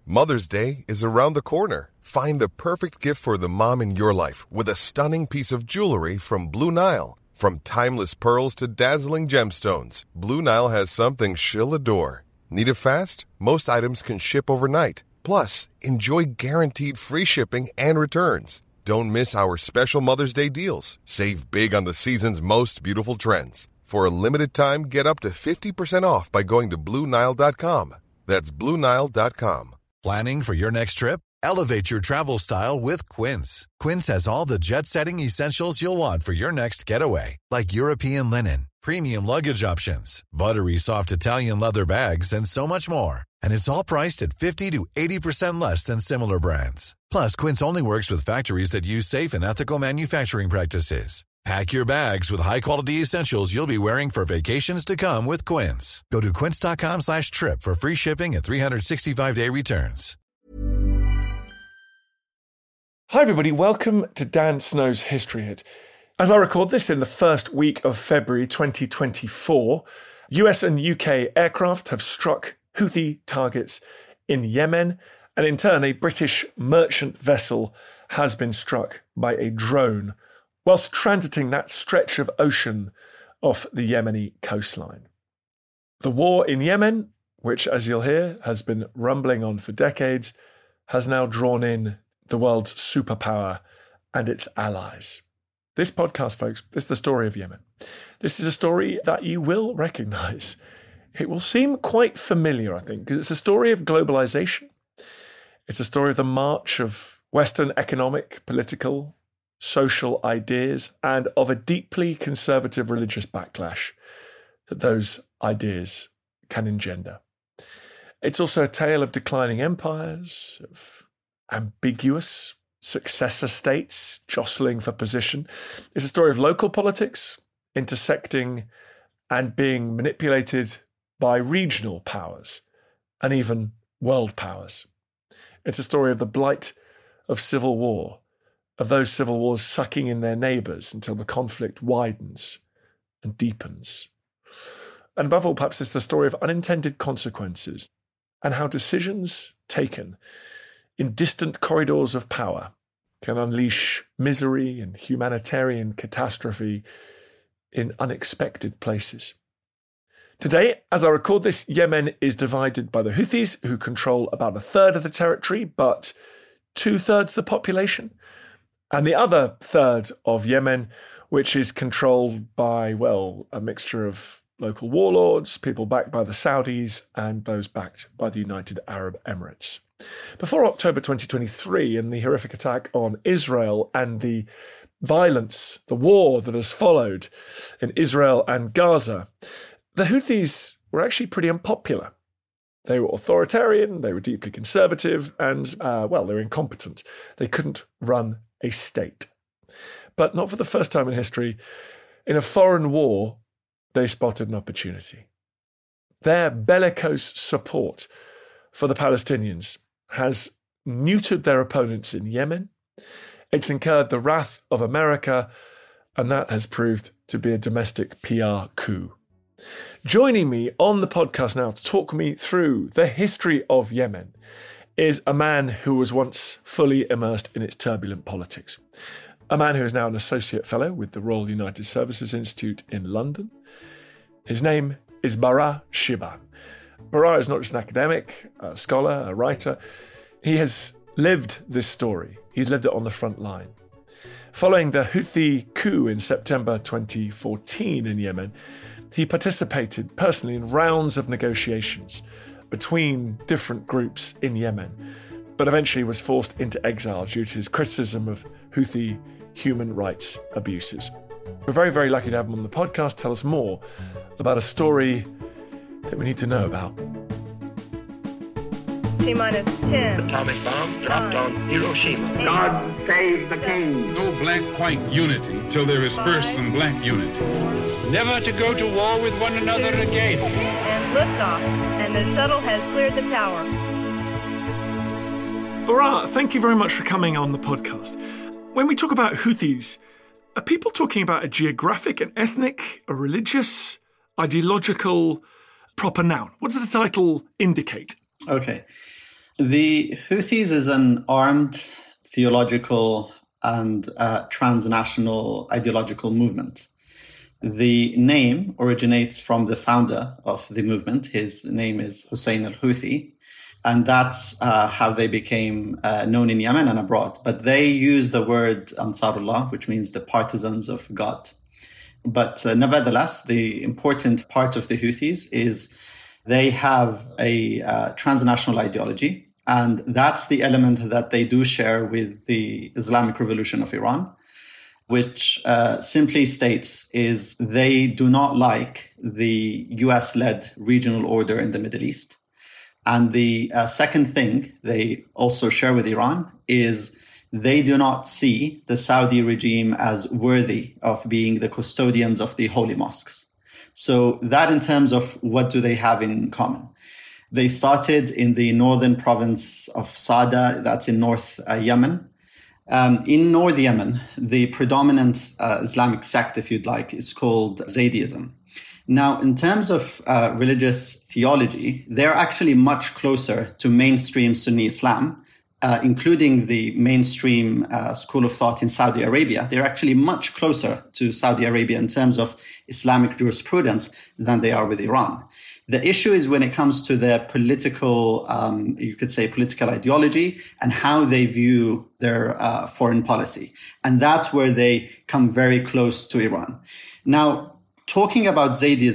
Mother's Day is around the corner. Find the perfect gift for the mom in your life with a stunning piece of jewelry from Blue Nile. From timeless pearls to dazzling gemstones, Blue Nile has something she'll adore. Need it fast? Most items can ship overnight. Plus, enjoy guaranteed free shipping and returns. Don't miss our special Mother's Day deals. Save big on the season's most beautiful trends. For a limited time, get up to 50% off by going to BlueNile.com. That's BlueNile.com. Planning for your next trip? Elevate your travel style with Quince. Quince has all the jet-setting essentials you'll want for your next getaway, like European linen, premium luggage options, buttery soft Italian leather bags, and so much more. And it's all priced at 50 to 80% less than similar brands. Plus, Quince only works with factories that use safe and ethical manufacturing practices. Pack your bags with high-quality essentials you'll be wearing for vacations to come with Quince. Go to quince.com/trip for free shipping and 365-day returns. Hi everybody, welcome to Dan Snow's History Hit. As I record this in the first week of February 2024, US and UK aircraft have struck Houthi targets in Yemen, and in turn a British merchant vessel has been struck by a drone whilst transiting that stretch of ocean off the Yemeni coastline. The war in Yemen, which as you'll hear has been rumbling on for decades, has now drawn in the world's superpower and its allies. This podcast, folks, is the story of Yemen. This is a story that you will recognise. It will seem quite familiar, I think, because it's a story of globalisation. It's a story of the march of Western economic, political, social ideas and of a deeply conservative religious backlash that those ideas can engender. It's also a tale of declining empires, of ambiguous successor states jostling for position. It's a story of local politics intersecting and being manipulated by regional powers and even world powers. It's a story of the blight of civil war, of those civil wars sucking in their neighbours until the conflict widens and deepens. And above all, perhaps it's the story of unintended consequences and how decisions taken in distant corridors of power can unleash misery and humanitarian catastrophe in unexpected places. Today, as I record this, Yemen is divided by the Houthis, who control about a third of the territory, but 2/3 the population. And the other third of Yemen, which is controlled by, well, a mixture of local warlords, people backed by the Saudis, and those backed by the United Arab Emirates. Before October 2023 and the horrific attack on Israel and the violence, the war that has followed in Israel and Gaza, the Houthis were actually pretty unpopular. They were authoritarian, they were deeply conservative, and, they were incompetent. They couldn't run a state. But not for the first time in history, in a foreign war, they spotted an opportunity. Their bellicose support for the Palestinians has neutered their opponents in Yemen. It's incurred the wrath of America, and that has proved to be a domestic PR coup. Joining me on the podcast now to talk me through the history of Yemen is a man who was once fully immersed in its turbulent politics. A man who is now an associate fellow with the Royal United Services Institute in London. His name is Baraa Shibban. Baraa is not just an academic, a scholar, a writer. He has lived this story. He's lived it on the front line. Following the Houthi coup in September 2014 in Yemen, he participated personally in rounds of negotiations between different groups in Yemen, but eventually was forced into exile due to his criticism of Houthi human rights abuses. We're very, very lucky to have him on the podcast. Tell us more about a story that we need to know about. T-minus 10. Atomic bomb dropped on Hiroshima. God save the king. No black-white unity till there is first some black unity. Never to go to war with one another again. And liftoff, and the shuttle has cleared the tower. Baraa, thank you very much for coming on the podcast. When we talk about Houthis, are people talking about a geographic, an ethnic, a religious, ideological, proper noun? What does the title indicate? Okay. The Houthis is an armed theological and transnational ideological movement. The name originates from the founder of the movement. His name is Hussein al-Houthi. And that's how they became known in Yemen and abroad. But they use the word Ansarullah, which means the partisans of God. But nevertheless, the important part of the Houthis is they have a transnational ideology. And that's the element that they do share with the Islamic Revolution of Iran, which simply states is they do not like the US-led regional order in the Middle East. And the second thing they also share with Iran is they do not see the Saudi regime as worthy of being the custodians of the holy mosques. So that in terms of what do they have in common. They started in the northern province of Sada, that's in North Yemen. In North Yemen, the predominant Islamic sect, if you'd like, is called Zaydism. Now, in terms of religious theology, they're actually much closer to mainstream Sunni Islam, including the mainstream school of thought in Saudi Arabia. They're actually much closer to Saudi Arabia in terms of Islamic jurisprudence than they are with Iran. The issue is when it comes to their political, you could say political ideology and how they view their foreign policy. And that's where they come very close to Iran. Now, talking about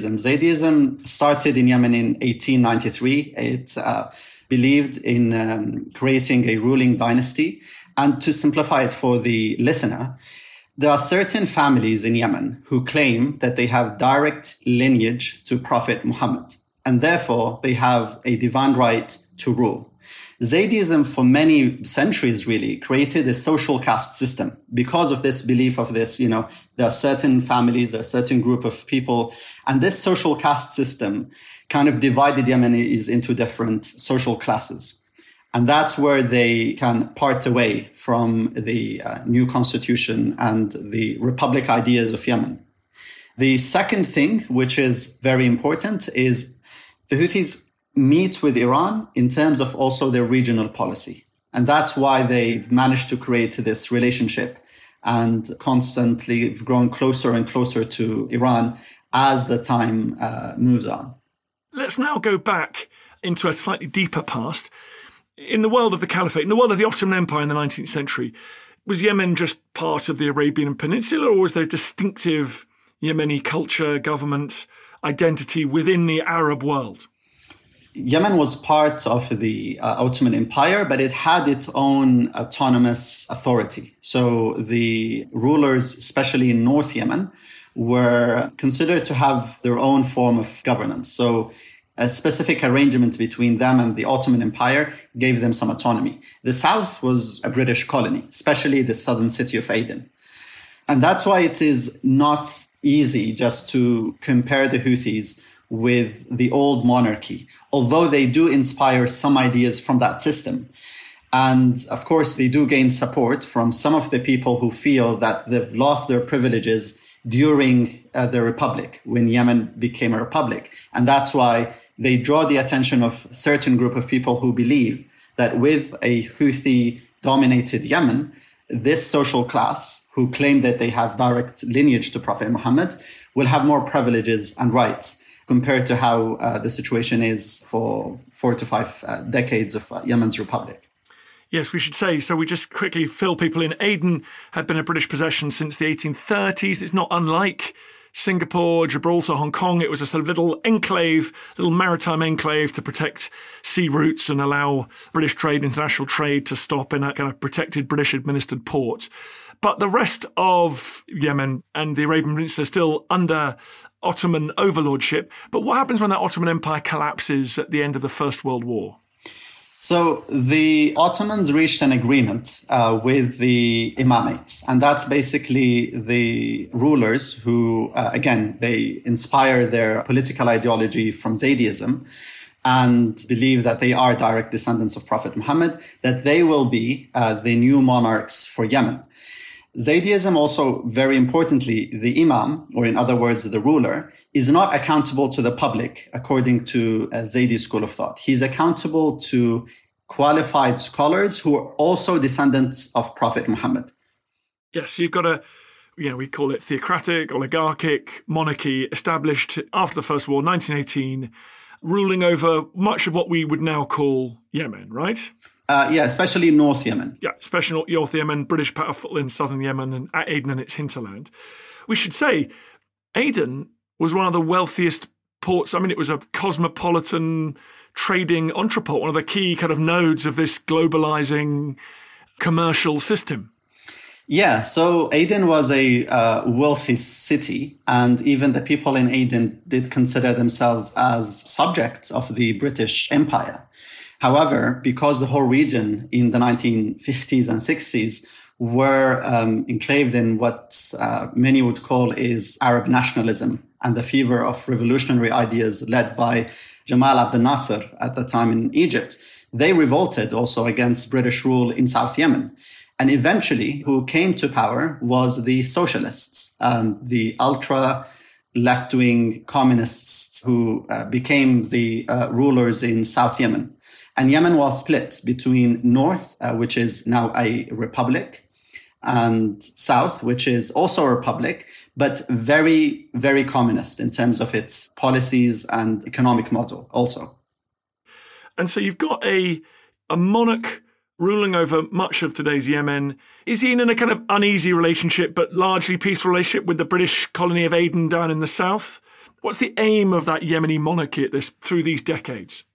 Zaydism started in Yemen in 1893. It believed in creating a ruling dynasty. And to simplify it for the listener, there are certain families in Yemen who claim that they have direct lineage to Prophet Muhammad. And therefore, they have a divine right to rule. Zaydism, for many centuries, really created a social caste system because of this belief of this, there are certain families, a certain group of people. And this social caste system kind of divided Yemenis into different social classes. And that's where they can part away from the new constitution and the republic ideas of Yemen. The second thing, which is very important, is the Houthis meet with Iran in terms of also their regional policy. And that's why they've managed to create this relationship and constantly grown closer and closer to Iran as the time moves on. Let's now go back into a slightly deeper past. In the world of the Caliphate, in the world of the Ottoman Empire in the 19th century, was Yemen just part of the Arabian Peninsula, or was there distinctive Yemeni culture, government, identity within the Arab world? Yemen was part of the Ottoman Empire, but it had its own autonomous authority. So the rulers, especially in North Yemen, were considered to have their own form of governance. So a specific arrangement between them and the Ottoman Empire gave them some autonomy. The south was a British colony, especially the southern city of Aden. And that's why it is not easy just to compare the Houthis with the old monarchy, although they do inspire some ideas from that system. And of course, they do gain support from some of the people who feel that they've lost their privileges during the republic, when Yemen became a republic. And that's why they draw the attention of a certain group of people who believe that with a Houthi-dominated Yemen, this social class, who claim that they have direct lineage to Prophet Muhammad, will have more privileges and rights compared to how the situation is for 4 to 5 decades of Yemen's republic. Yes, we should say. So we just quickly fill people in. Aden had been a British possession since the 1830s. It's not unlike Singapore, Gibraltar, Hong Kong. It was a sort of little enclave, little maritime enclave to protect sea routes and allow British trade, international trade to stop in a kind of protected British administered port. But the rest of Yemen and the Arabian Peninsula are still under Ottoman overlordship. But what happens when that Ottoman Empire collapses at the end of the First World War? So the Ottomans reached an agreement with the imamates, and that's basically the rulers who, again, they inspire their political ideology from Zaydism and believe that they are direct descendants of Prophet Muhammad, that they will be the new monarchs for Yemen. Zaydism also, very importantly, the imam, or in other words, the ruler, is not accountable to the public according to a Zaydi school of thought. He's accountable to qualified scholars who are also descendants of Prophet Muhammad. Yes, so you've got we call it theocratic, oligarchic monarchy established after the First War, 1918, ruling over much of what we would now call Yemen, right? Especially North Yemen. Yeah, especially North Yemen, British powerful in southern Yemen and Aden and its hinterland. We should say Aden was one of the wealthiest ports. I mean, it was a cosmopolitan trading entrepot, one of the key kind of nodes of this globalizing commercial system. Yeah, so Aden was a wealthy city, and even the people in Aden did consider themselves as subjects of the British Empire. However, because the whole region in the 1950s and 60s were enclaved in what many would call is Arab nationalism and the fever of revolutionary ideas led by Jamal Abdel Nasser at the time in Egypt, they revolted also against British rule in South Yemen. And eventually, who came to power was the socialists, the ultra left-wing communists who became the rulers in South Yemen. And Yemen was split between North, which is now a republic, and South, which is also a republic, but very, very communist in terms of its policies and economic model also. And so you've got a monarch ruling over much of today's Yemen. Is he in a kind of uneasy relationship, but largely peaceful relationship with the British colony of Aden down in the south? What's the aim of that Yemeni monarchy through these decades?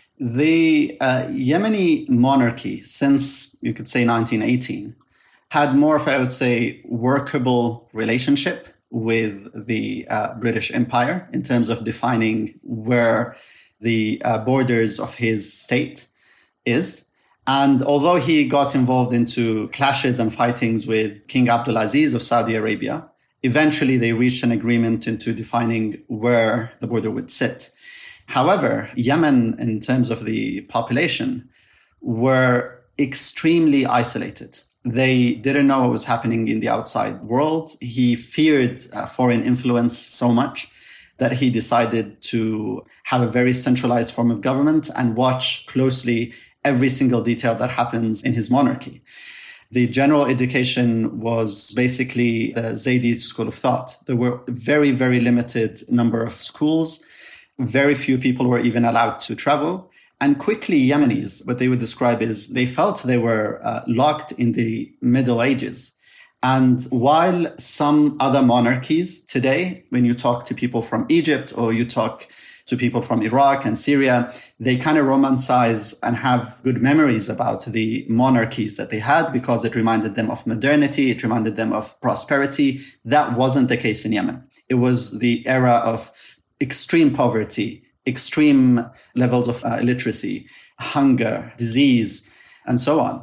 The Yemeni monarchy, since you could say 1918, had more of, I would say, workable relationship with the British Empire in terms of defining where the borders of his state is. And although he got involved into clashes and fightings with King Abdulaziz of Saudi Arabia, eventually they reached an agreement into defining where the border would sit. However, Yemen, in terms of the population, were extremely isolated. They didn't know what was happening in the outside world. He feared foreign influence so much that he decided to have a very centralized form of government and watch closely every single detail that happens in his monarchy. The general education was basically the Zaydi school of thought. There were very, very limited number of schools. Very few people were even allowed to travel. And quickly, Yemenis, what they would describe is they felt they were locked in the Middle Ages. And while some other monarchies today, when you talk to people from Egypt or you talk to people from Iraq and Syria, they kind of romanticize and have good memories about the monarchies that they had because it reminded them of modernity. It reminded them of prosperity. That wasn't the case in Yemen. It was the era of extreme poverty, extreme levels of illiteracy, hunger, disease, and so on.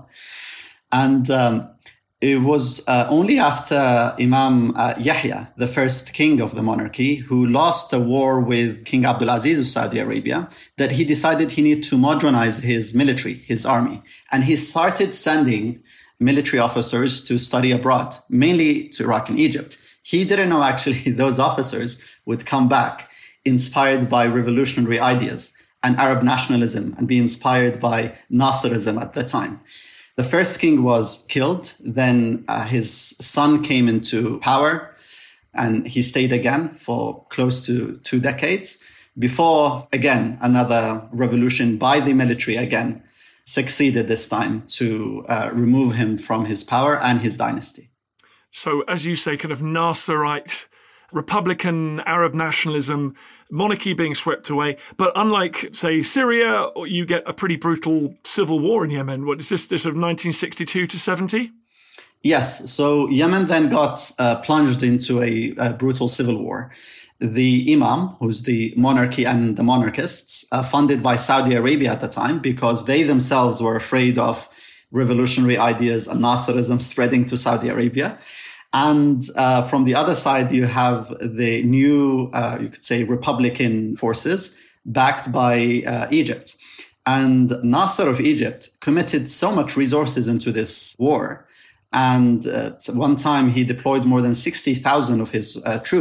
And it was only after Imam Yahya, the first king of the monarchy, who lost a war with King Abdulaziz of Saudi Arabia, that he decided he needed to modernize his military, his army. And he started sending military officers to study abroad, mainly to Iraq and Egypt. He didn't know actually those officers would come back inspired by revolutionary ideas and Arab nationalism and be inspired by Nasserism at the time. The first king was killed. Then his son came into power and he stayed again for close to 2 decades before, again, another revolution by the military again succeeded this time to remove him from his power and his dynasty. So, as you say, kind of Nasserite, Republican Arab nationalism, monarchy being swept away. But unlike, say, Syria, you get a pretty brutal civil war in Yemen. What is this of 1962 to 70? Yes. So Yemen then got plunged into a brutal civil war. The Imam, who's the monarchy and the monarchists, funded by Saudi Arabia at the time because they themselves were afraid of revolutionary ideas and Nasserism spreading to Saudi Arabia. And from the other side, you have the new, you could say, Republican forces backed by Egypt. And Nasser of Egypt committed so much resources into this war. And at one time, he deployed more than 60,000 of his troops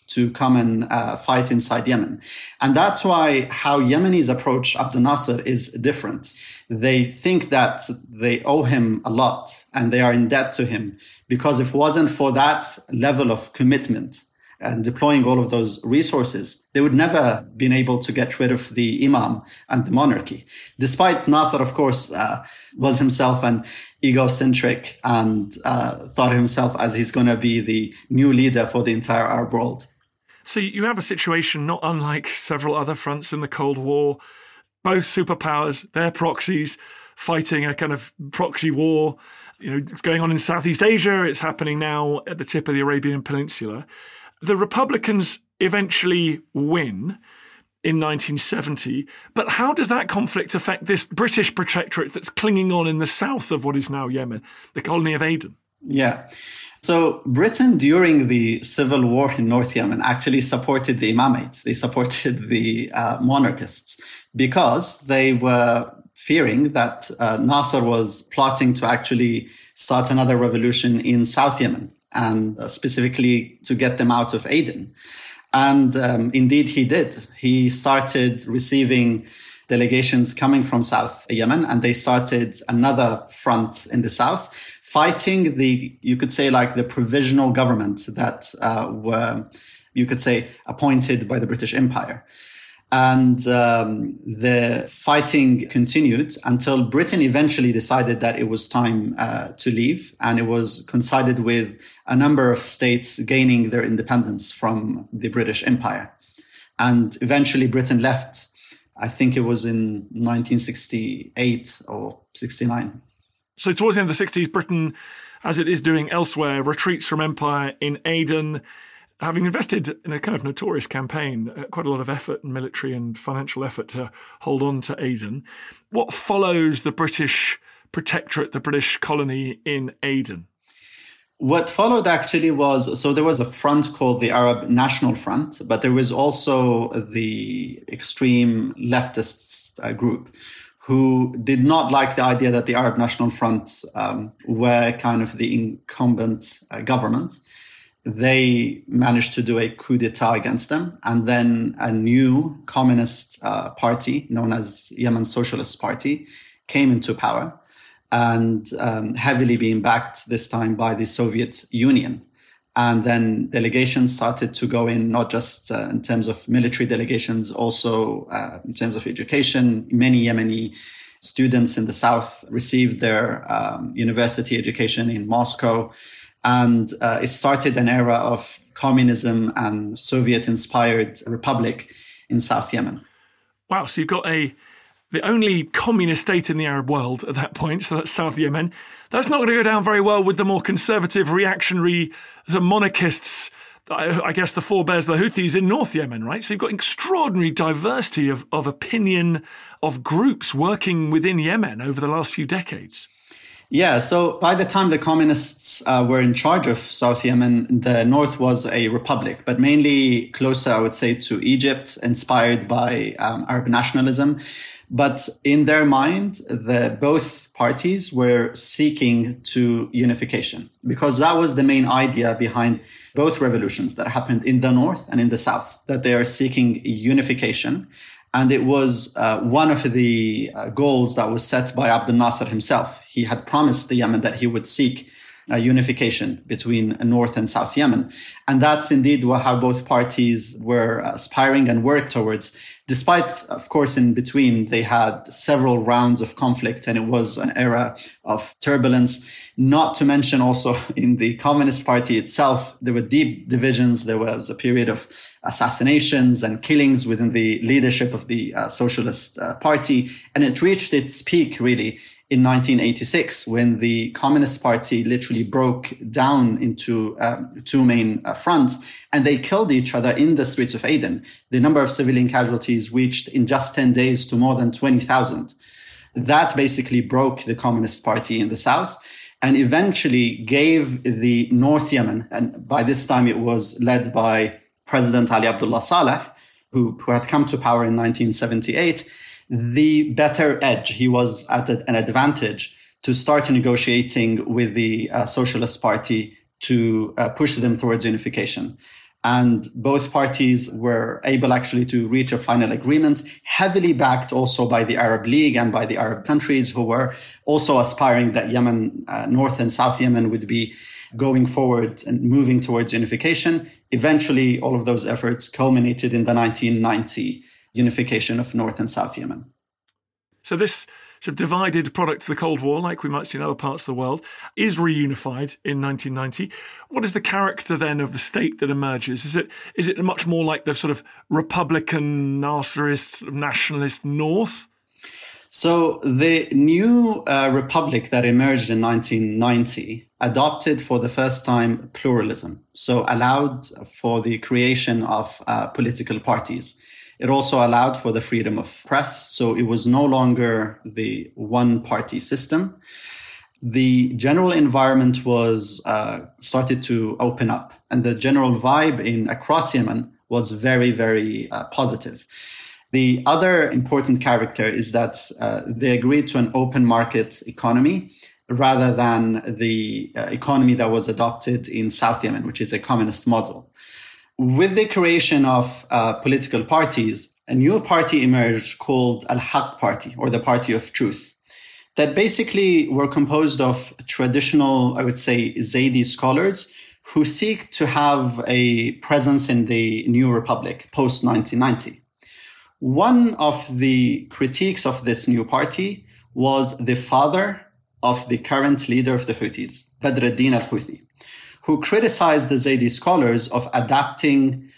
to come and fight inside Yemen. And that's why how Yemenis approach Abdel Nasser is different. They think that they owe him a lot and they are in debt to him, because if it wasn't for that level of commitment and deploying all of those resources, they would never been able to get rid of the Imam and the monarchy. Despite Nasser, of course, was himself an egocentric and thought of himself as he's going to be the new leader for the entire Arab world. So you have a situation not unlike several other fronts in the Cold War. Both superpowers, their proxies, fighting a kind of proxy war. It's going on in Southeast Asia. It's happening now at the tip of the Arabian Peninsula. The Republicans eventually win in 1970. But how does that conflict affect this British protectorate that's clinging on in the south of what is now Yemen, the colony of Aden? Yeah. So Britain, during the civil war in North Yemen, actually supported the Imamate. They supported the monarchists because they were fearing that Nasser was plotting to actually start another revolution in South Yemen, and specifically to get them out of Aden. And indeed he did. He started receiving delegations coming from South Yemen, and they started another front in the south, fighting you could say, the provisional government that were, you could say, appointed by the British Empire. And the fighting continued until Britain eventually decided that it was time to leave. And it was coincided with a number of states gaining their independence from the British Empire. And eventually Britain left. I think it was in 1968 or 69. So towards the end of the 60s, Britain, as it is doing elsewhere, retreats from empire in Aden, having invested in a kind of notorious campaign, quite a lot of effort and military and financial effort to hold on to Aden. What follows the British protectorate, the British colony in Aden? What followed actually was, so there was a front called the Arab National Front, but there was also the extreme leftists group who did not like the idea that the Arab National Front were kind of the incumbent government. They managed to do a coup d'etat against them, and then a new communist party known as Yemen Socialist Party came into power, and heavily being backed this time by the Soviet Union. And then delegations started to go in, not just in terms of military delegations, also in terms of education. Many Yemeni students in the south received their university education in Moscow. And it started an era of communism and Soviet-inspired republic in South Yemen. Wow, so you've got the only communist state in the Arab world at that point, so that's South Yemen. That's not going to go down very well with the more conservative, reactionary, the monarchists, I guess the forebears, the Houthis in North Yemen, right? So you've got extraordinary diversity of opinion, of groups working within Yemen over the last few decades. Yeah, so by the time the communists were in charge of South Yemen, the north was a republic, but mainly closer, I would say, to Egypt, inspired by Arab nationalism. But in their mind, both parties were seeking to unification, because that was the main idea behind both revolutions that happened in the north and in the south, that they are seeking unification. And it was one of the goals that was set by Abdel Nasser himself. He had promised the Yemen that he would seek unification between North and South Yemen. And that's indeed how both parties were aspiring and worked towards. Despite, of course, in between, they had several rounds of conflict, and it was an era of turbulence. Not to mention also in the Communist Party itself, there were deep divisions. There was a period of assassinations and killings within the leadership of the Socialist Party. And it reached its peak, really, in 1986, when the Communist Party literally broke down into two main fronts, and they killed each other in the streets of Aden. The number of civilian casualties reached in just 10 days to more than 20,000. That basically broke the Communist Party in the south and eventually gave the North Yemen, and by this time it was led by President Ali Abdullah Saleh, who had come to power in 1978, the better edge. He was at an advantage to start negotiating with the Socialist Party to push them towards unification. And both parties were able actually to reach a final agreement, heavily backed also by the Arab League and by the Arab countries who were also aspiring that Yemen, North and South Yemen would be going forward and moving towards unification. Eventually, all of those efforts culminated in the 1990 unification of North and South Yemen. So this sort of divided product of the Cold War, like we might see in other parts of the world, is reunified in 1990. What is the character then of the state that emerges? Is it much more like the sort of Republican, Nasserist, sort of nationalist North? So the new republic that emerged in 1990 adopted for the first time pluralism, so allowed for the creation of political parties. It also allowed for the freedom of press, so it was no longer the one-party system. The general environment was started to open up, and the general vibe across Yemen was very, very positive. The other important character is that they agreed to an open market economy rather than the economy that was adopted in South Yemen, which is a communist model. With the creation of political parties, a new party emerged called Al-Haq Party, or the Party of Truth, that basically were composed of traditional, I would say, Zaydi scholars who seek to have a presence in the new republic post-1990. One of the critiques of this new party was the father of the current leader of the Houthis, Badr ad-Din al-Houthi, who criticized the Zaydi scholars of adopting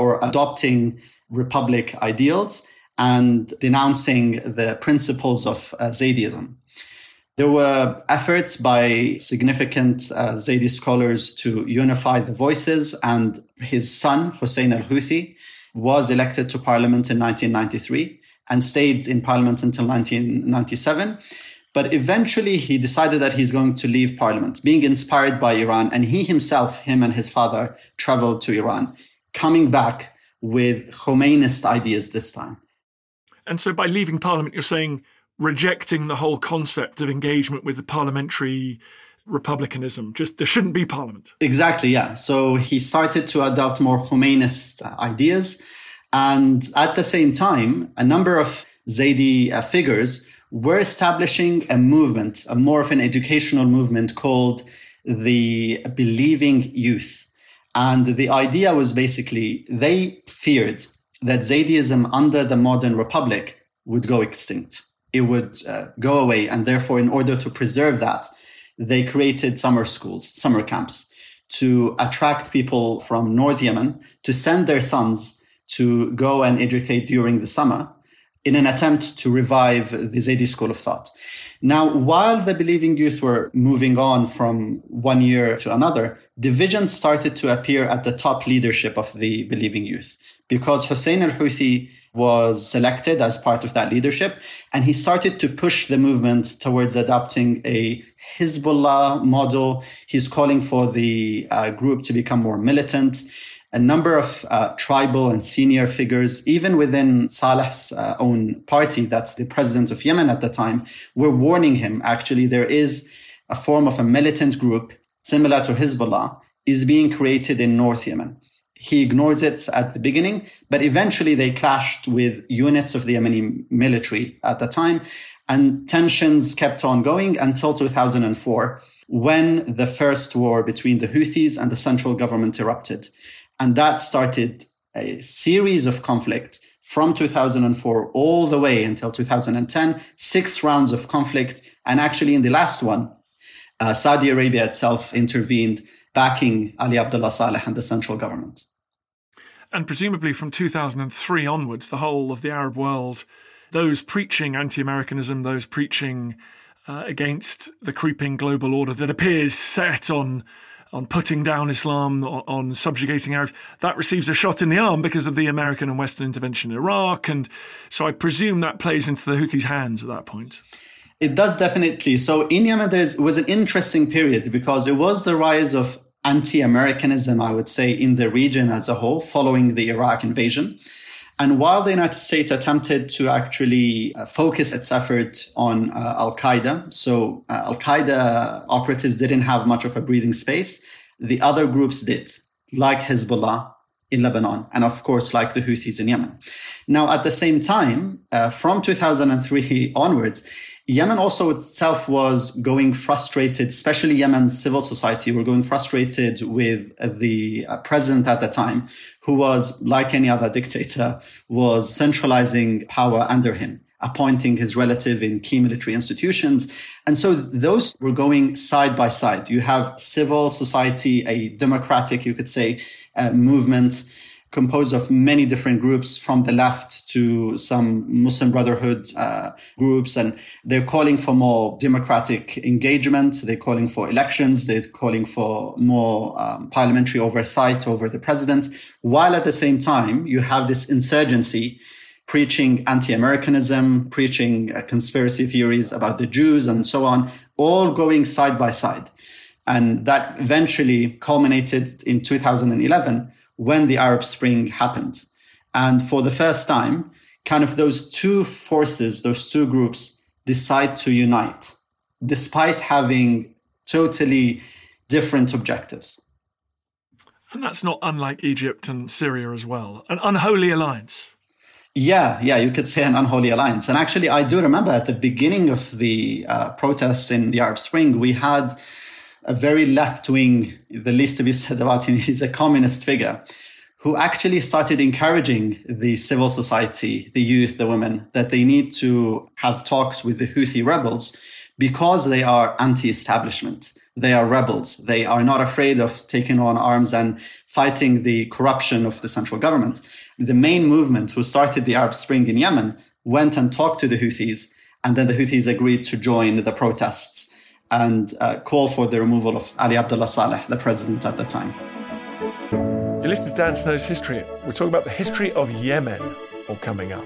republic ideals and denouncing the principles of Zaydism. There were efforts by significant Zaydi scholars to unify the voices, and his son, Hussein al-Houthi, was elected to parliament in 1993 and stayed in parliament until 1997. But eventually he decided that he's going to leave parliament, being inspired by Iran. And he himself, him and his father, traveled to Iran, coming back with Khomeinist ideas this time. And so by leaving parliament, you're saying rejecting the whole concept of engagement with the parliamentary republicanism. Just there shouldn't be parliament. Exactly, yeah. So he started to adopt more Khomeinist ideas. And at the same time, a number of Zaydi figures were establishing a movement, a more of an educational movement called the Believing Youth. And the idea was basically they feared that Zaydism under the modern republic would go extinct. It would go away. And therefore, in order to preserve that, they created summer schools, summer camps, to attract people from North Yemen to send their sons to go and educate during the summer in an attempt to revive the Zaydi school of thought. Now, while the Believing Youth were moving on from one year to another, divisions started to appear at the top leadership of the Believing Youth because Hussein al-Houthi was selected as part of that leadership, and he started to push the movement towards adopting a Hezbollah model. He's calling for the group to become more militant. A number of tribal and senior figures, even within Saleh's own party, that's the president of Yemen at the time, were warning him, actually, there is a form of a militant group similar to Hezbollah is being created in North Yemen. He ignores it at the beginning, but eventually they clashed with units of the Yemeni military at the time, and tensions kept on going until 2004, when the first war between the Houthis and the central government erupted. And that started a series of conflict from 2004 all the way until 2010, 6 rounds of conflict. And actually in the last one, Saudi Arabia itself intervened, backing Ali Abdullah Saleh and the central government. And presumably from 2003 onwards, the whole of the Arab world, those preaching anti-Americanism, those preaching against the creeping global order that appears set on putting down Islam, on subjugating Arabs, that receives a shot in the arm because of the American and Western intervention in Iraq. And so I presume that plays into the Houthis' hands at that point. It does definitely. So in Yemen, there was an interesting period because it was the rise of anti-Americanism, I would say, in the region as a whole, following the Iraq invasion. And while the United States attempted to actually focus its effort on Al-Qaeda, so Al-Qaeda operatives didn't have much of a breathing space, the other groups did, like Hezbollah, in Lebanon, and of course, like the Houthis in Yemen. Now, at the same time, from 2003 onwards, Yemen also itself was going frustrated, especially Yemen's civil society were going frustrated with the president at the time, who was, like any other dictator, was centralizing power under him, appointing his relative in key military institutions. And so those were going side by side. You have civil society, a democratic, you could say, movement composed of many different groups from the left to some Muslim Brotherhood groups. And they're calling for more democratic engagement. They're calling for elections. They're calling for more parliamentary oversight over the president. While at the same time, you have this insurgency preaching anti-Americanism, preaching conspiracy theories about the Jews and so on, all going side by side. And that eventually culminated in 2011 when the Arab Spring happened. And for the first time, kind of those two forces, those two groups decide to unite, despite having totally different objectives. And that's not unlike Egypt and Syria as well, an unholy alliance. Yeah, you could say an unholy alliance. And actually, I do remember at the beginning of the protests in the Arab Spring, we had a very left-wing, the least to be said about him, he's a communist figure, who actually started encouraging the civil society, the youth, the women, that they need to have talks with the Houthi rebels because they are anti-establishment. They are rebels. They are not afraid of taking on arms and fighting the corruption of the central government. The main movement who started the Arab Spring in Yemen went and talked to the Houthis, and then the Houthis agreed to join the protests and call for the removal of Ali Abdullah Saleh, the president at the time. You're listening to Dan Snow's History. We're talking about the history of Yemen, all coming up.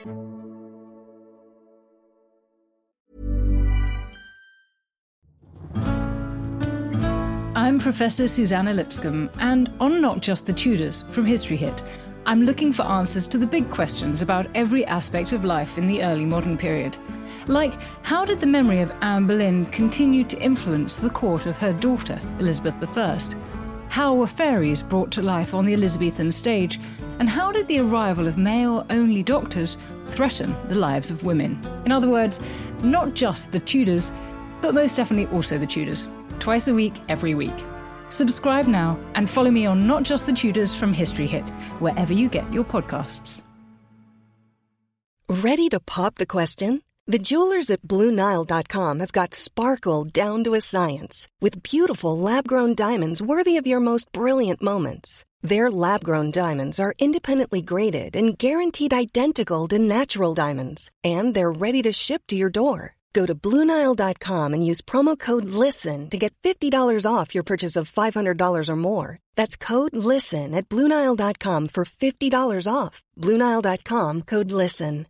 I'm Professor Susanna Lipscomb, and on Not Just the Tudors from History Hit, I'm looking for answers to the big questions about every aspect of life in the early modern period. Like, how did the memory of Anne Boleyn continue to influence the court of her daughter, Elizabeth I? How were fairies brought to life on the Elizabethan stage? And how did the arrival of male-only doctors threaten the lives of women? In other words, not just the Tudors, but most definitely also the Tudors. Twice a week, every week. Subscribe now and follow me on Not Just the Tudors from History Hit, wherever you get your podcasts. Ready to pop the question? The jewelers at BlueNile.com have got sparkle down to a science with beautiful lab-grown diamonds worthy of your most brilliant moments. Their lab-grown diamonds are independently graded and guaranteed identical to natural diamonds, and they're ready to ship to your door. Go to BlueNile.com and use promo code LISTEN to get $50 off your purchase of $500 or more. That's code LISTEN at BlueNile.com for $50 off. BlueNile.com, code LISTEN.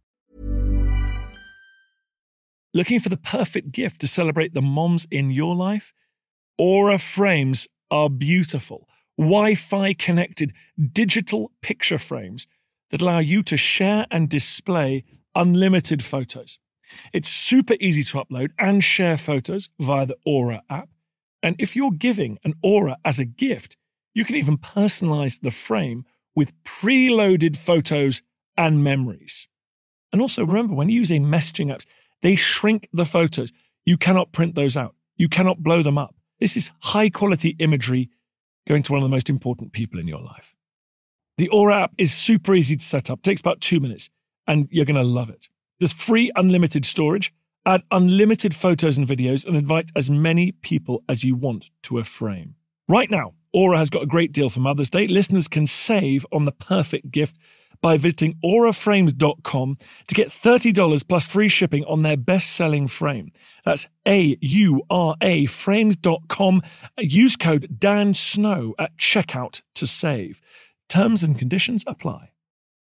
Looking for the perfect gift to celebrate the moms in your life? Aura frames are beautiful, Wi-Fi connected digital picture frames that allow you to share and display unlimited photos. It's super easy to upload and share photos via the Aura app. And if you're giving an Aura as a gift, you can even personalize the frame with preloaded photos and memories. And also remember, when using messaging apps, they shrink the photos. You cannot print those out. You cannot blow them up. This is high quality imagery going to one of the most important people in your life. The Aura app is super easy to set up. It takes about 2 minutes and you're going to love it. There's free unlimited storage, add unlimited photos and videos, and invite as many people as you want to a frame. Right now, Aura has got a great deal for Mother's Day. Listeners can save on the perfect gift by visiting auraframes.com to get $30 plus free shipping on their best-selling frame. That's AURA frames.com. Use code DANSNOW at checkout to save. Terms and conditions apply.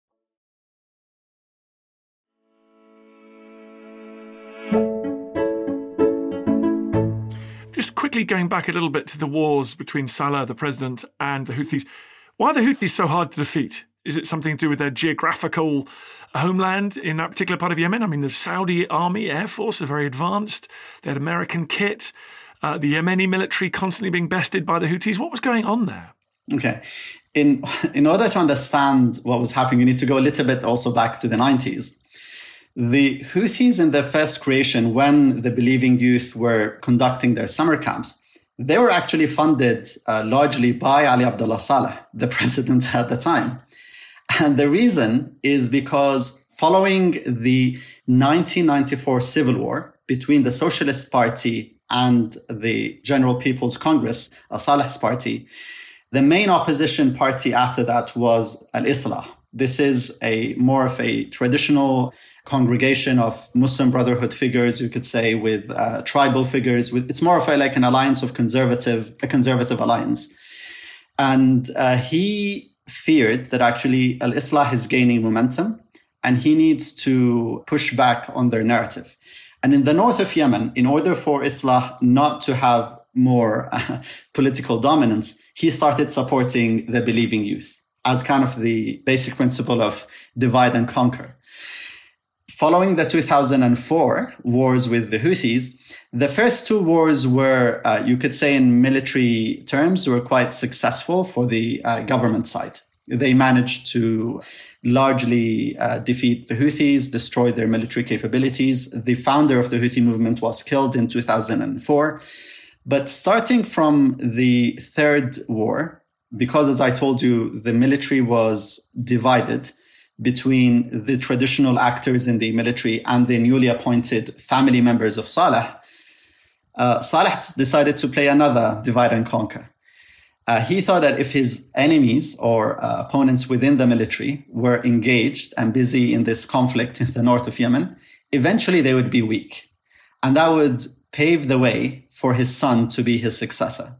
Just quickly going back a little bit to the wars between Saleh, the president, and the Houthis. Why are the Houthis so hard to defeat? Is it something to do with their geographical homeland in that particular part of Yemen? I mean, the Saudi army, air force are very advanced. They had American kit. The Yemeni military constantly being bested by the Houthis. What was going on there? Okay. In order to understand what was happening, you need to go a little bit also back to the 90s. The Houthis in their first creation, when the Believing Youth were conducting their summer camps, they were actually funded largely by Ali Abdullah Saleh, the president at the time. And the reason is because following the 1994 civil war between the Socialist Party and the General People's Congress, Saleh's party, the main opposition party after that was Al-Islah. This is more of a traditional congregation of Muslim Brotherhood figures, you could say, with tribal figures. It's more of an alliance of a conservative alliance. And he feared that actually Al-Islah is gaining momentum and he needs to push back on their narrative. And in the north of Yemen, in order for Islah not to have more political dominance, he started supporting the Believing Youth as kind of the basic principle of divide and conquer. Following the 2004 wars with the Houthis, the first two wars were, you could say in military terms, were quite successful for the government side. They managed to largely defeat the Houthis, destroy their military capabilities. The founder of the Houthi movement was killed in 2004. But starting from the third war, because as I told you, the military was divided between the traditional actors in the military and the newly appointed family members of Saleh, Saleh decided to play another divide and conquer. He thought that if his enemies or opponents within the military were engaged and busy in this conflict in the north of Yemen, eventually they would be weak. And that would pave the way for his son to be his successor.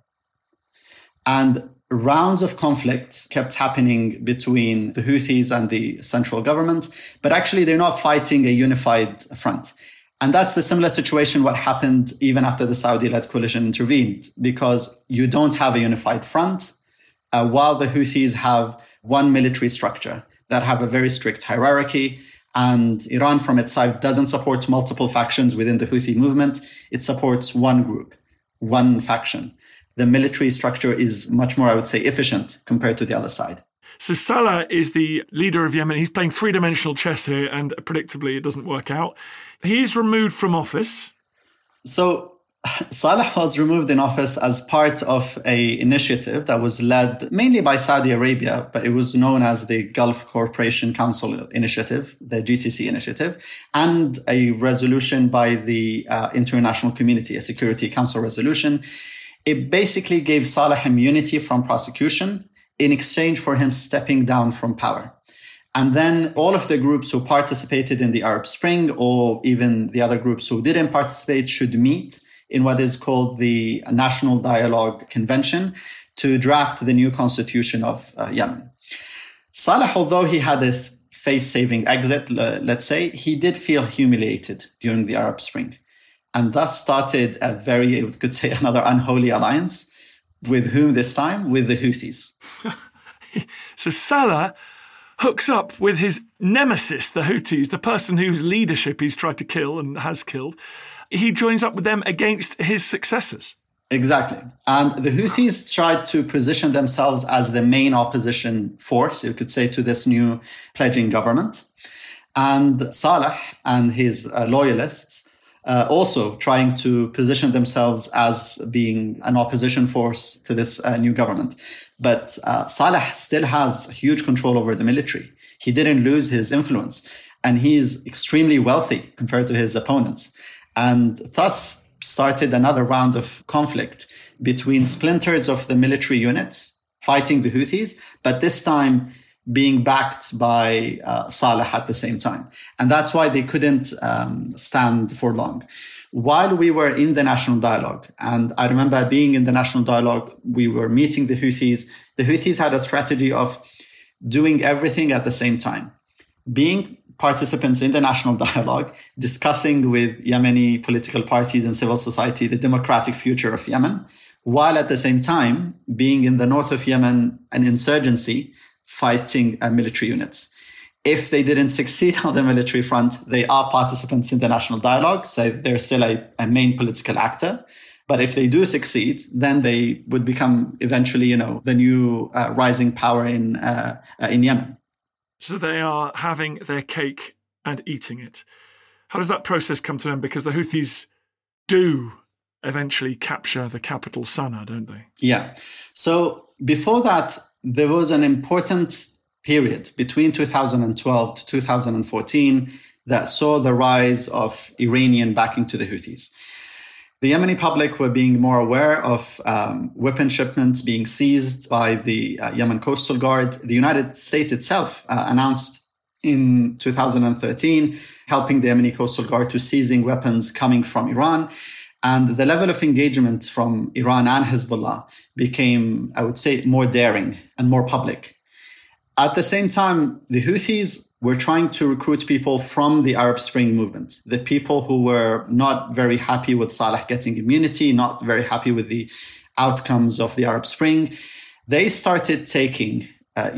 And rounds of conflict kept happening between the Houthis and the central government, but actually they're not fighting a unified front. And that's the similar situation what happened even after the Saudi-led coalition intervened, because you don't have a unified front, while the Houthis have one military structure that have a very strict hierarchy. And Iran from its side doesn't support multiple factions within the Houthi movement. It supports one group, one faction. The military structure is much more, I would say, efficient compared to the other side. So Saleh is the leader of Yemen. He's playing three-dimensional chess here, and predictably it doesn't work out. He's removed from office. So Saleh was removed in office as part of an initiative that was led mainly by Saudi Arabia, but it was known as the Gulf Cooperation Council Initiative, the GCC initiative, and a resolution by the international community, a Security Council resolution. It basically gave Saleh immunity from prosecution in exchange for him stepping down from power. And then all of the groups who participated in the Arab Spring, or even the other groups who didn't participate, should meet in what is called the National Dialogue Convention to draft the new constitution of Yemen. Saleh, although he had this face-saving exit, let's say, he did feel humiliated during the Arab Spring, and thus started a very, I could say, another unholy alliance. With whom this time? With the Houthis. So Saleh hooks up with his nemesis, the Houthis, the person whose leadership he's tried to kill and has killed. He joins up with them against his successors. Exactly. And the Houthis tried to position themselves as the main opposition force, you could say, to this new pledging government. And Saleh and his loyalists also trying to position themselves as being an opposition force to this new government. But Saleh still has huge control over the military. He didn't lose his influence, and he's extremely wealthy compared to his opponents. And thus started another round of conflict between splinters of the military units fighting the Houthis, but this time being backed by Saleh at the same time. And that's why they couldn't stand for long. While we were in the national dialogue, and I remember being in the national dialogue, we were meeting the Houthis. The Houthis had a strategy of doing everything at the same time. Being participants in the national dialogue, discussing with Yemeni political parties and civil society the democratic future of Yemen, while at the same time being in the north of Yemen, an insurgency fighting military units. If they didn't succeed on the military front, they are participants in the national dialogue, so they're still a main political actor. But if they do succeed, then they would become eventually, the new rising power in Yemen. So they are having their cake and eating it. How does that process come to an end? Because the Houthis do eventually capture the capital, Sana'a, don't they? Yeah. So before that, there was an important period between 2012 to 2014 that saw the rise of Iranian backing to the Houthis. The Yemeni public were being more aware of weapon shipments being seized by the Yemen Coastal Guard. The United States itself announced in 2013 helping the Yemeni Coastal Guard to seizing weapons coming from Iran. And the level of engagement from Iran and Hezbollah became, I would say, more daring and more public. At the same time, the Houthis were trying to recruit people from the Arab Spring movement, the people who were not very happy with Saleh getting immunity, not very happy with the outcomes of the Arab Spring. They started taking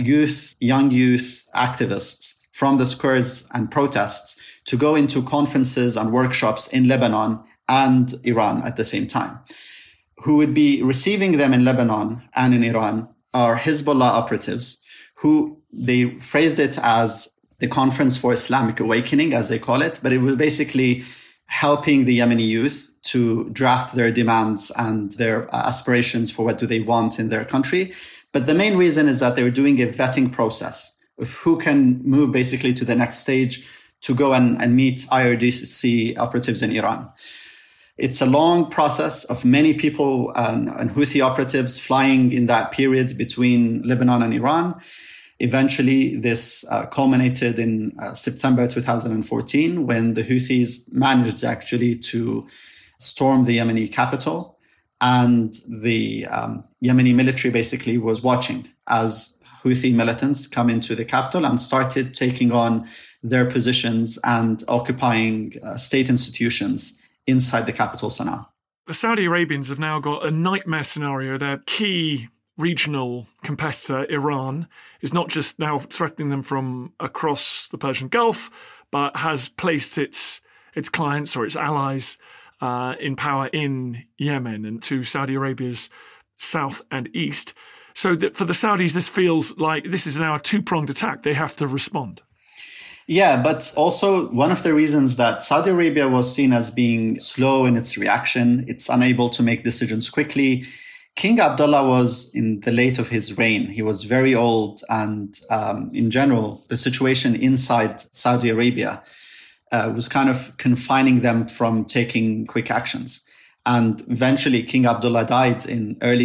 young youth activists from the squares and protests to go into conferences and workshops in Lebanon and Iran at the same time. Who would be receiving them in Lebanon and in Iran are Hezbollah operatives, who they phrased it as the Conference for Islamic Awakening, as they call it, but it was basically helping the Yemeni youth to draft their demands and their aspirations for what do they want in their country. But the main reason is that they were doing a vetting process of who can move basically to the next stage to go and meet IRGC operatives in Iran. It's a long process of many people and Houthi operatives flying in that period between Lebanon and Iran. Eventually, this culminated in September 2014 when the Houthis managed actually to storm the Yemeni capital. And the Yemeni military basically was watching as Houthi militants come into the capital and started taking on their positions and occupying state institutions inside the capital, Sana'a. The Saudi Arabians have now got a nightmare scenario. Their key regional competitor, Iran, is not just now threatening them from across the Persian Gulf, but has placed its clients or its allies in power in Yemen and to Saudi Arabia's south and east. So that for the Saudis, this feels like this is now a two-pronged attack. They have to respond. Yeah, but also one of the reasons that Saudi Arabia was seen as being slow in its reaction, it's unable to make decisions quickly. King Abdullah was in the late of his reign. He was very old. And in general, the situation inside Saudi Arabia was kind of confining them from taking quick actions. And eventually, King Abdullah died in early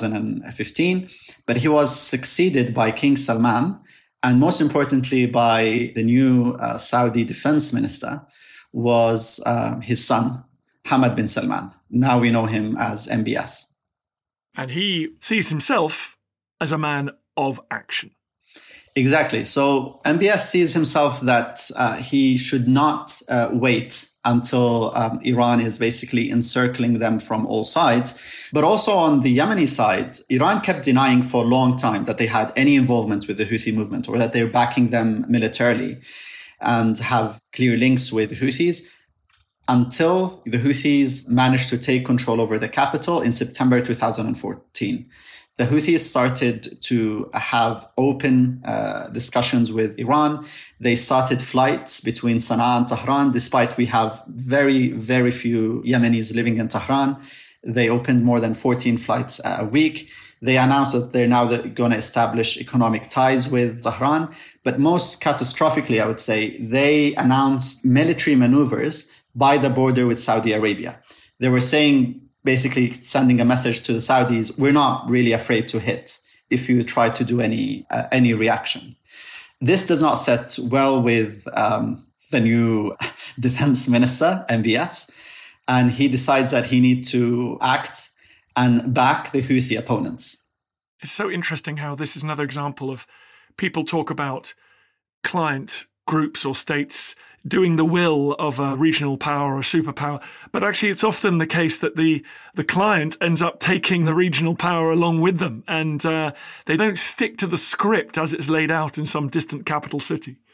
2015, but he was succeeded by King Salman, and most importantly, by the new Saudi defense minister, was his son, Hamad bin Salman. Now we know him as MBS. And he sees himself as a man of action. Exactly. So MBS sees himself that he should not wait until Iran is basically encircling them from all sides. But also on the Yemeni side, Iran kept denying for a long time that they had any involvement with the Houthi movement or that they're backing them militarily and have clear links with the Houthis until the Houthis managed to take control over the capital in September 2014. The Houthis started to have open discussions with Iran. They started flights between Sana'a and Tehran, despite we have very, very few Yemenis living in Tehran. They opened more than 14 flights a week. They announced that they're now going to establish economic ties with Tehran. But most catastrophically, I would say, they announced military maneuvers by the border with Saudi Arabia. They were saying, basically sending a message to the Saudis, we're not really afraid to hit if you try to do any reaction. This does not set well with the new defense minister, MBS, and he decides that he needs to act and back the Houthi opponents. It's so interesting how this is another example of people talk about client groups or states doing the will of a regional power or a superpower. But actually, it's often the case that the client ends up taking the regional power along with them. And they don't stick to the script as it's laid out in some distant capital city.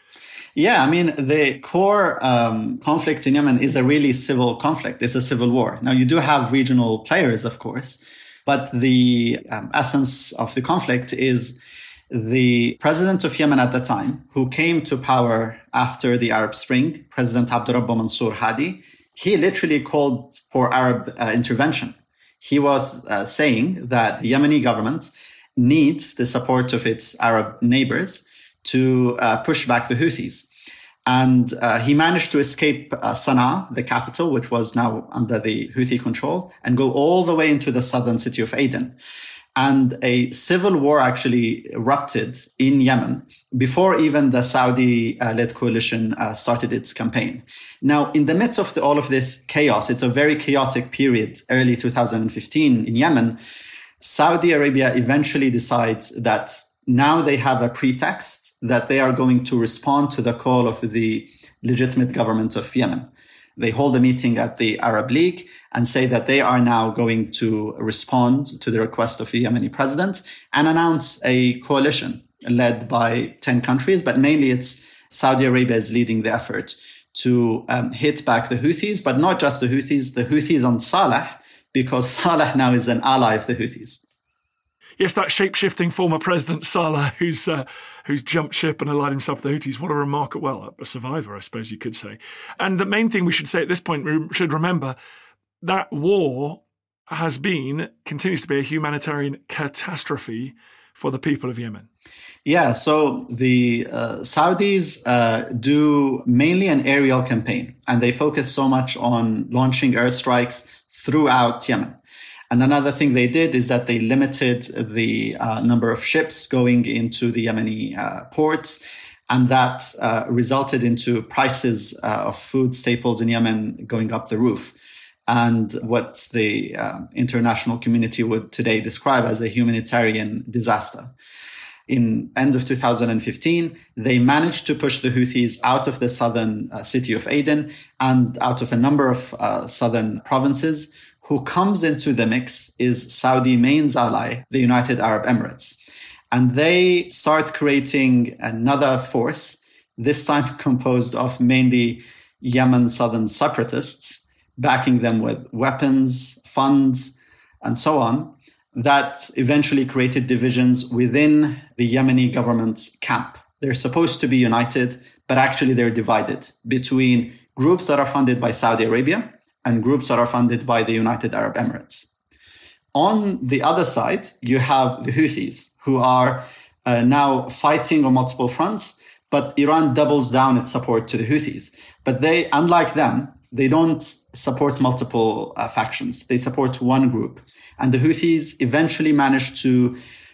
Yeah, I mean, the core conflict in Yemen is a really civil conflict. It's a civil war. Now, you do have regional players, of course, but the essence of the conflict is the president of Yemen at the time, who came to power after the Arab Spring, President Abdurrabbu Mansour Hadi, he literally called for Arab intervention. He was saying that the Yemeni government needs the support of its Arab neighbors to push back the Houthis. And he managed to escape Sana'a, the capital, which was now under the Houthi control, and go all the way into the southern city of Aden. And a civil war actually erupted in Yemen before even the Saudi-led coalition started its campaign. Now, in the midst of all of this chaos, it's a very chaotic period, early 2015 in Yemen, Saudi Arabia eventually decides that now they have a pretext that they are going to respond to the call of the legitimate government of Yemen. They hold a meeting at the Arab League and say that they are now going to respond to the request of the Yemeni president and announce a coalition led by 10 countries, but mainly it's Saudi Arabia is leading the effort to hit back the Houthis, but not just the Houthis on Saleh, because Saleh now is an ally of the Houthis. Yes, that shape-shifting former president, Saleh, who's jumped ship and allied himself with the Houthis. What a remarkable, a survivor, I suppose you could say. And the main thing we should say at this point, we should remember that war continues to be a humanitarian catastrophe for the people of Yemen. Yeah, so the Saudis do mainly an aerial campaign, and they focus so much on launching airstrikes throughout Yemen. And another thing they did is that they limited the number of ships going into the Yemeni ports. And that resulted into prices of food staples in Yemen going up the roof. And what the international community would today describe as a humanitarian disaster. In end of 2015, they managed to push the Houthis out of the southern city of Aden and out of a number of southern provinces. Who comes into the mix is Saudi main ally, the United Arab Emirates. And they start creating another force, this time composed of mainly Yemen southern separatists, backing them with weapons, funds, and so on, that eventually created divisions within the Yemeni government's camp. They're supposed to be united, but actually they're divided between groups that are funded by Saudi Arabia and groups that are funded by the United Arab Emirates. On the other side, you have the Houthis, who are now fighting on multiple fronts, but Iran doubles down its support to the Houthis. But they, unlike them, they don't support multiple factions. They support one group. And the Houthis eventually managed to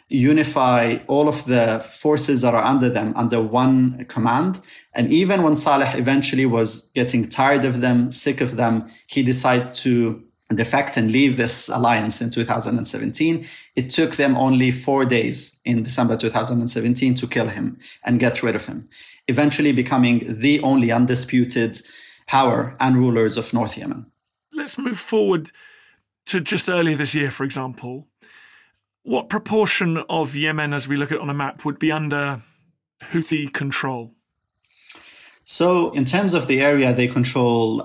unify all of the forces that are under them under one command. And even when Saleh eventually was getting tired of them, sick of them, he decided to defect and leave this alliance in 2017. It took them only 4 days in December 2017 to kill him and get rid of him, eventually becoming the only undisputed power and rulers of North Yemen. Let's move forward to just earlier this year, for example. What proportion of Yemen, as we look at it on a map, would be under Houthi control? So in terms of the area, they control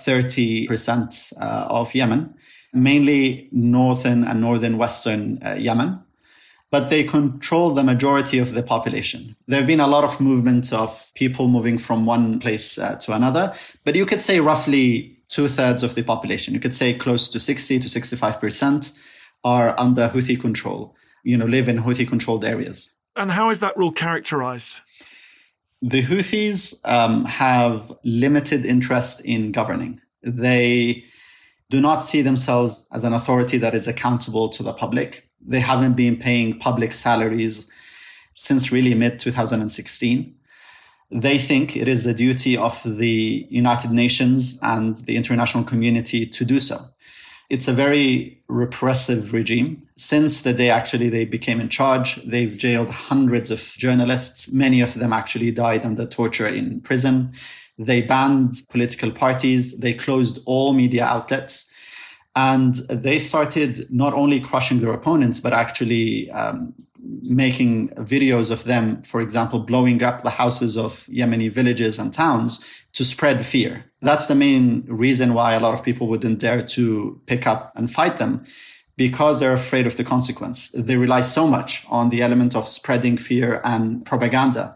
30% of Yemen, mainly northern and northern western Yemen, but they control the majority of the population. There have been a lot of movement of people moving from one place to another, but you could say roughly 2/3 of the population. You could say close to 60 to 65% are under Houthi control, live in Houthi controlled areas. And how is that rule characterized? The Houthis have limited interest in governing. They do not see themselves as an authority that is accountable to the public. They haven't been paying public salaries since really mid-2016. They think it is the duty of the United Nations and the international community to do so. It's a very repressive regime. Since the day actually they became in charge, they've jailed hundreds of journalists. Many of them actually died under torture in prison. They banned political parties. They closed all media outlets. And they started not only crushing their opponents, but actually making videos of them, for example, blowing up the houses of Yemeni villages and towns to spread fear. That's the main reason why a lot of people wouldn't dare to pick up and fight them, because they're afraid of the consequence. They rely so much on the element of spreading fear and propaganda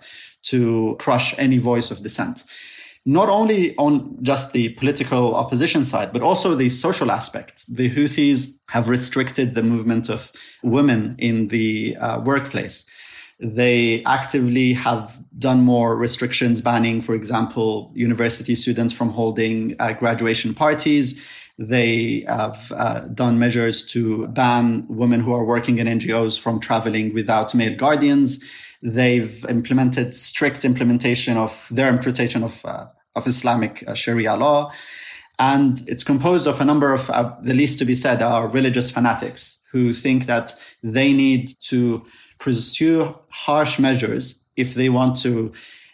to crush any voice of dissent. Not only on just the political opposition side, but also the social aspect. The Houthis have restricted the movement of women in the workplace. They actively have done more restrictions, banning, for example, university students from holding graduation parties. They have done measures to ban women who are working in NGOs from traveling without male guardians. They've implemented strict implementation of their interpretation of Islamic Sharia law. And it's composed of a number of, the least to be said, are religious fanatics who think that they need to pursue harsh measures if they want to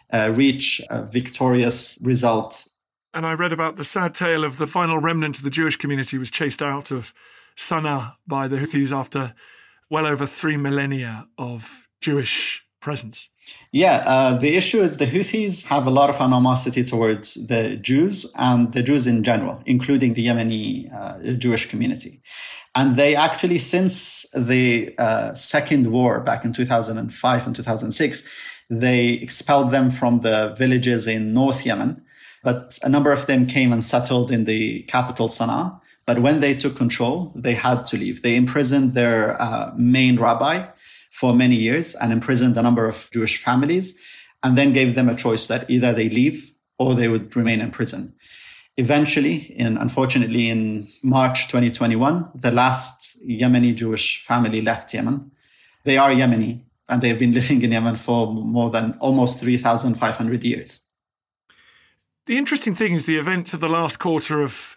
reach a victorious result. And I read about the sad tale of the final remnant of the Jewish community was chased out of Sana'a by the Houthis after well over 3 millennia of Jewish presence. Yeah, the issue is the Houthis have a lot of animosity towards the Jews and the Jews in general, including the Yemeni Jewish community. And they actually, since the second war back in 2005 and 2006, they expelled them from the villages in North Yemen. But a number of them came and settled in the capital, Sana'a. But when they took control, they had to leave. They imprisoned their main rabbi for many years and imprisoned a number of Jewish families, and then gave them a choice that either they leave or they would remain in prison. Eventually, unfortunately, in March 2021, the last Yemeni Jewish family left Yemen. They are Yemeni, and they have been living in Yemen for more than almost 3,500 years. The interesting thing is the events of the last quarter of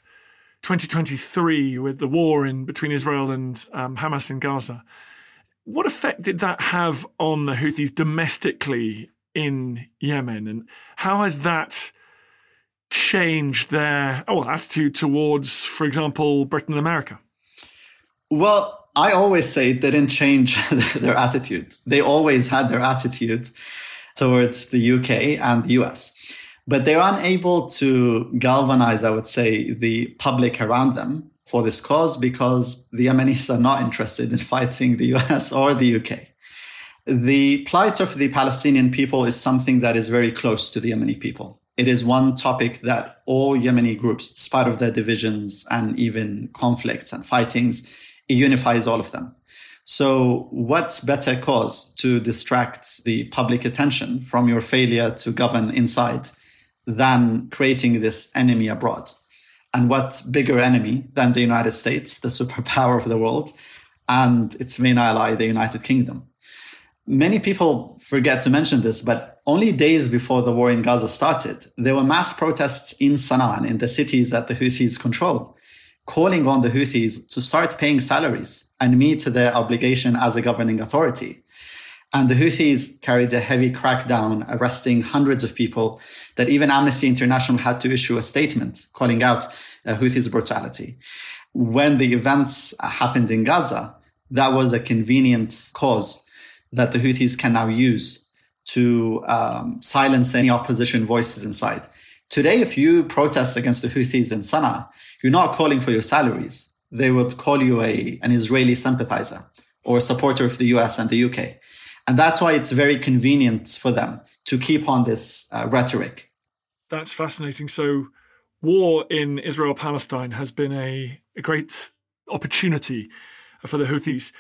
2023 with the war between Israel and Hamas in Gaza. What effect did that have on the Houthis domestically in Yemen? And how has that changed their attitude towards, for example, Britain and America? Well, I always say it didn't change their attitude. They always had their attitude towards the UK and the US. But they're unable to galvanize, I would say, the public around them for this cause because the Yemenis are not interested in fighting the US or the UK. The plight of the Palestinian people is something that is very close to the Yemeni people. It is one topic that all Yemeni groups, despite of their divisions and even conflicts and fightings, it unifies all of them. So what's better cause to distract the public attention from your failure to govern inside than creating this enemy abroad? And what bigger enemy than the United States, the superpower of the world, and its main ally, the United Kingdom? Many people forget to mention this, but only days before the war in Gaza started, there were mass protests in Sana'a and in the cities that the Houthis control, calling on the Houthis to start paying salaries and meet their obligation as a governing authority. And the Houthis carried a heavy crackdown, arresting hundreds of people, that even Amnesty International had to issue a statement calling out Houthis' brutality. When the events happened in Gaza, that was a convenient cause that the Houthis can now use to silence any opposition voices inside. Today, if you protest against the Houthis in Sana'a, you're not calling for your salaries. They would call you an Israeli sympathizer or a supporter of the US and the UK. And that's why it's very convenient for them to keep on this rhetoric. That's fascinating. So war in Israel-Palestine has been a great opportunity for the Houthis.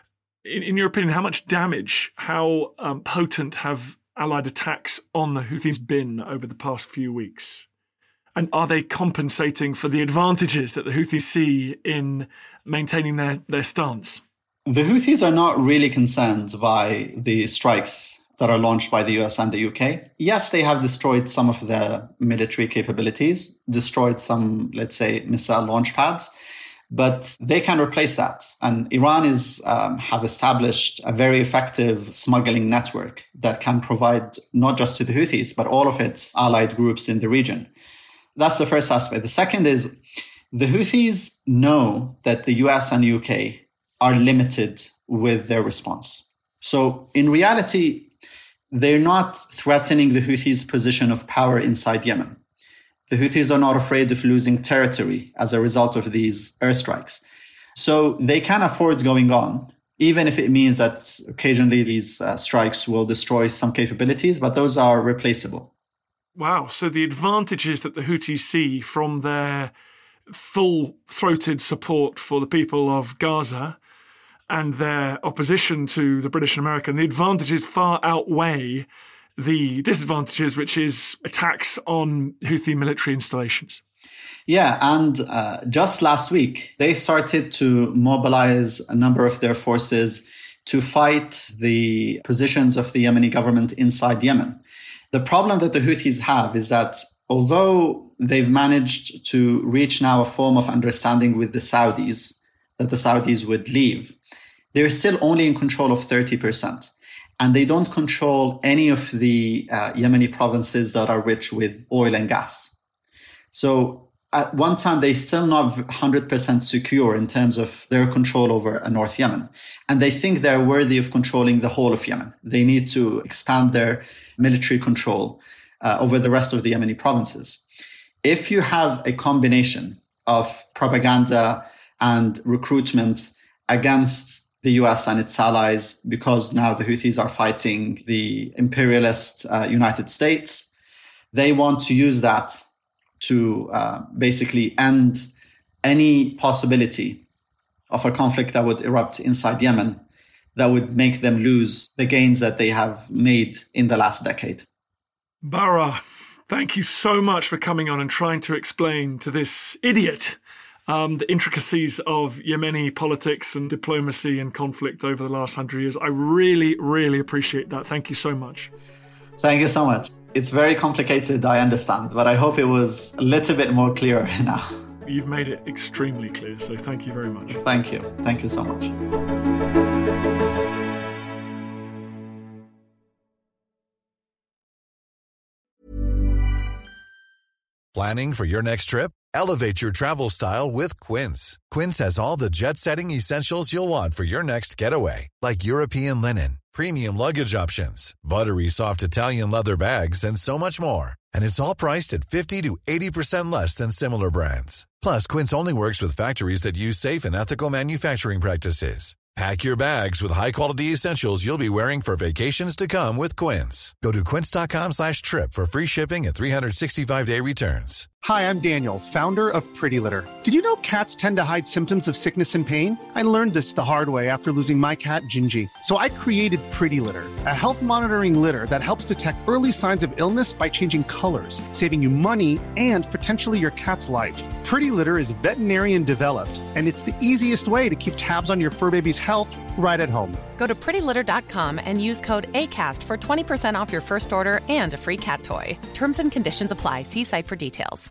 In your opinion, how much damage, how potent have Allied attacks on the Houthis been over the past few weeks? And are they compensating for the advantages that the Houthis see in maintaining their stance? The Houthis are not really concerned by the strikes that are launched by the US and the UK. Yes, they have destroyed some of their military capabilities, destroyed some, let's say, missile launch pads, but they can replace that. And Iran have established a very effective smuggling network that can provide not just to the Houthis, but all of its allied groups in the region. That's the first aspect. The second is the Houthis know that the US and UK are limited with their response. So in reality, they're not threatening the Houthis' position of power inside Yemen. The Houthis are not afraid of losing territory as a result of these airstrikes. So they can afford going on, even if it means that occasionally these strikes will destroy some capabilities, but those are replaceable. Wow. So the advantages that the Houthis see from their full-throated support for the people of Gaza and their opposition to the British and American, the advantages far outweigh the disadvantages, which is attacks on Houthi military installations. Yeah, and just last week, they started to mobilize a number of their forces to fight the positions of the Yemeni government inside Yemen. The problem that the Houthis have is that although they've managed to reach now a form of understanding with the Saudis, that the Saudis would leave, they're still only in control of 30%. And they don't control any of the Yemeni provinces that are rich with oil and gas. So at one time, they still not 100% secure in terms of their control over North Yemen. And they think they're worthy of controlling the whole of Yemen. They need to expand their military control over the rest of the Yemeni provinces. If you have a combination of propaganda and recruitment against the US and its allies, because now the Houthis are fighting the imperialist United States, they want to use that to basically end any possibility of a conflict that would erupt inside Yemen that would make them lose the gains that they have made in the last decade. Bara, thank you so much for coming on and trying to explain to this idiot the intricacies of Yemeni politics and diplomacy and conflict over the last 100 years. I really, really appreciate that. Thank you so much. Thank you so much. It's very complicated, I understand, but I hope it was a little bit more clear now. You've made it extremely clear, so thank you very much. Thank you. Thank you so much. Planning for your next trip? Elevate your travel style with Quince. Quince has all the jet-setting essentials you'll want for your next getaway, like European linen, premium luggage options, buttery soft Italian leather bags, and so much more. And it's all priced at 50 to 80% less than similar brands. Plus, Quince only works with factories that use safe and ethical manufacturing practices. Pack your bags with high-quality essentials you'll be wearing for vacations to come with Quince. Go to quince.com/trip for free shipping and 365-day returns. Hi, I'm Daniel, founder of Pretty Litter. Did you know cats tend to hide symptoms of sickness and pain? I learned this the hard way after losing my cat, Gingy. So I created Pretty Litter, a health monitoring litter that helps detect early signs of illness by changing colors, saving you money and potentially your cat's life. Pretty Litter is veterinarian developed, and it's the easiest way to keep tabs on your fur baby's health right at home. Go to prettylitter.com and use code ACAST for 20% off your first order and a free cat toy. Terms and conditions apply. See site for details.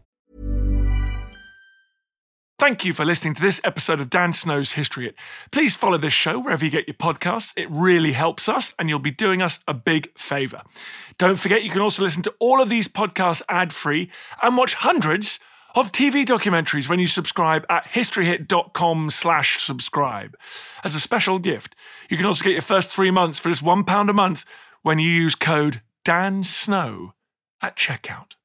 Thank you for listening to this episode of Dan Snow's History Hit. Please follow this show wherever you get your podcasts. It really helps us, and you'll be doing us a big favour. Don't forget, you can also listen to all of these podcasts ad-free and watch hundreds of TV documentaries when you subscribe at historyhit.com/subscribe. As a special gift, you can also get your first 3 months for just £1 a month when you use code DANSNOW at checkout.